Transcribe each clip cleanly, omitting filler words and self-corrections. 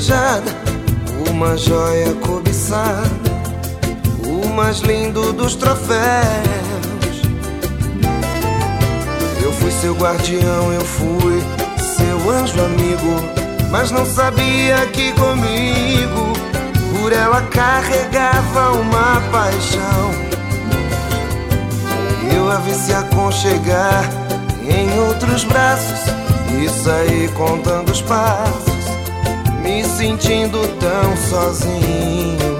desejada, uma joia cobiçada, o mais lindo dos troféus. Eu fui seu guardião, eu fui seu anjo amigo, mas não sabia que comigo por ela carregava uma paixão. Eu a vi se aconchegar em outros braços e saí contando os passos, me sentindo tão sozinho.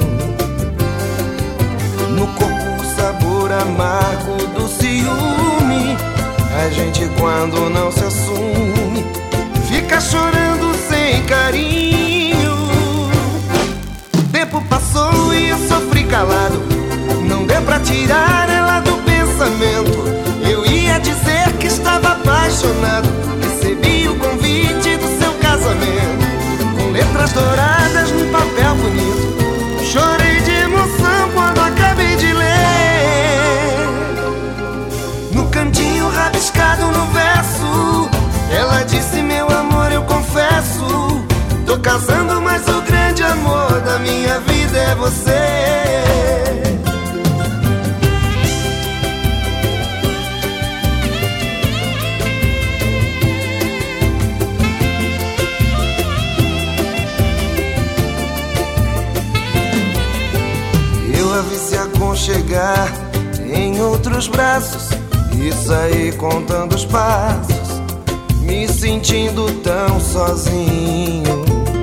No corpo o sabor amargo do ciúme, a gente quando não se assume fica chorando sem carinho. O tempo passou e eu sofri calado, não deu pra tirar ela do pensamento. Eu ia dizer que estava apaixonado, recebi o convite do seu casamento, com letras douradas num papel bonito. Chorei de emoção quando acabei de ler. No cantinho rabiscado no verso, ela disse: meu amor, eu confesso, tô casando, mas o grande amor da minha vida é você. Eu a vi se aconchegar em outros braços e saí contando os passos, me sentindo tão sozinho.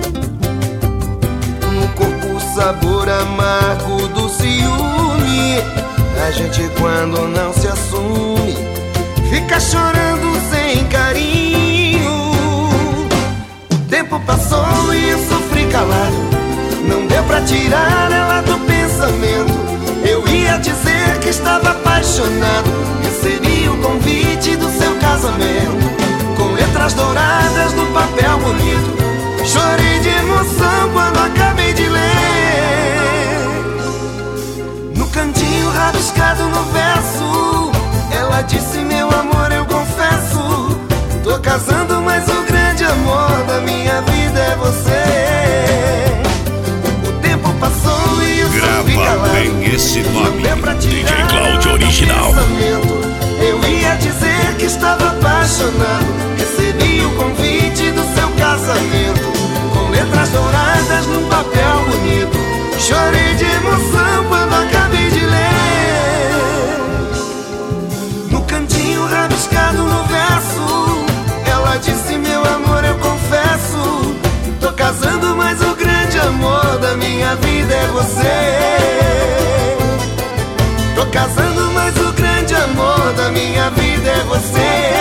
No corpo o sabor amargo do ciúme, a gente quando não se assume fica chorando sem carinho. O tempo passou e eu sofri calado, não deu pra tirar ela do pensamento. Eu ia dizer que estava apaixonado, recebi o convite do seu casamento, com letras douradas no papel bonito. Chorei de emoção quando acabei de ler. No cantinho rabiscado no verso, ela disse: meu amor, eu confesso, tô casando, mas o grande amor da minha vida é você. O tempo passou e eu sofri calado, grava bem esse nome, DJ Cláudio Original. Eu ia dizer que estava apaixonado, recebi o convite do seu casamento, com letras douradas num papel bonito. Chorei de emoção quando acabei de ler. No cantinho rabiscado no verso, ela disse: meu amor, eu confesso, tô casando, mas o grande amor da minha vida é você. Tô casando, mas o grande amor da minha vida é você.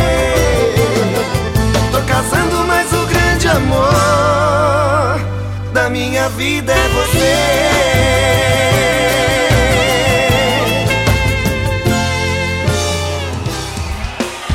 Tô casando, mas o grande amor da minha vida é você.